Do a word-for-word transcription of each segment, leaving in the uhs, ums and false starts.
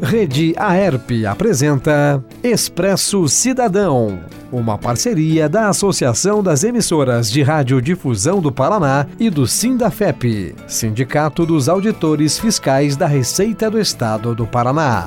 Rede Aerp apresenta Expresso Cidadão, uma parceria da Associação das Emissoras de Radiodifusão do Paraná e do Sindafep, Sindicato dos Auditores Fiscais da Receita do Estado do Paraná.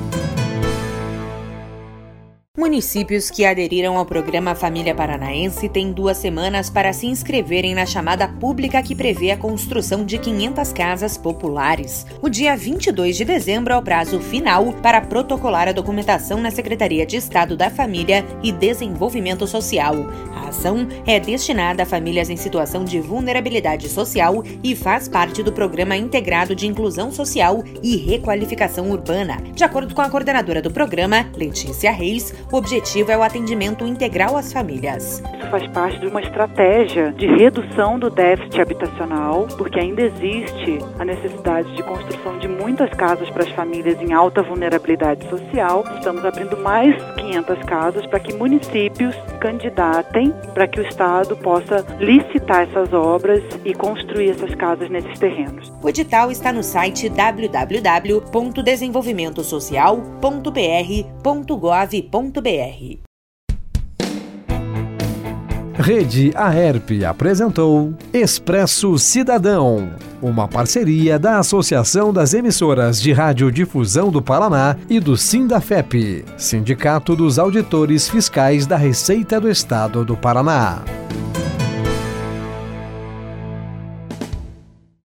Municípios que aderiram ao programa Família Paranaense têm duas semanas para se inscreverem na chamada pública que prevê a construção de quinhentas casas populares. O dia vinte e dois de dezembro é o prazo final para protocolar a documentação na Secretaria de Estado da Família e Desenvolvimento Social. A ação é destinada a famílias em situação de vulnerabilidade social e faz parte do Programa Integrado de Inclusão Social e Requalificação Urbana. De acordo com a coordenadora do programa, Letícia Reis, o objetivo é o atendimento integral às famílias. Isso faz parte de uma estratégia de redução do déficit habitacional, porque ainda existe a necessidade de construção de muitas casas para as famílias em alta vulnerabilidade social. Estamos abrindo mais quinhentas casas para que municípios candidatem para que o Estado possa licitar essas obras e construir essas casas nesses terrenos. O edital está no site w w w ponto desenvolvimento social ponto b r ponto gov ponto b r. Rede Aerp apresentou Expresso Cidadão, uma parceria da Associação das Emissoras de Radiodifusão do Paraná e do Sindafep, Sindicato dos Auditores Fiscais da Receita do Estado do Paraná.